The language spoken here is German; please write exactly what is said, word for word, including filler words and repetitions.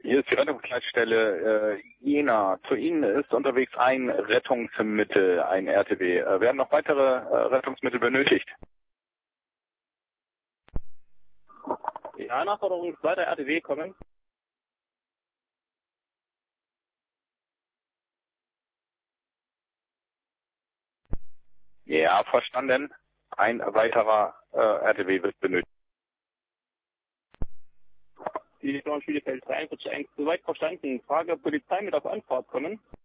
Hier ist die Rettungsleitstelle äh, Jena. Zu Ihnen ist unterwegs ein Rettungsmittel, ein R T W. Äh, werden noch weitere äh, Rettungsmittel benötigt? Ja, Nachforderung, zweiter R T W kommen. Ja, verstanden. Ein weiterer äh, R T W wird benötigt. Die Firma Spielefeld dreiundvierzig eins, soweit verstanden. Frage, Polizei mit auf Anfahrt kommen.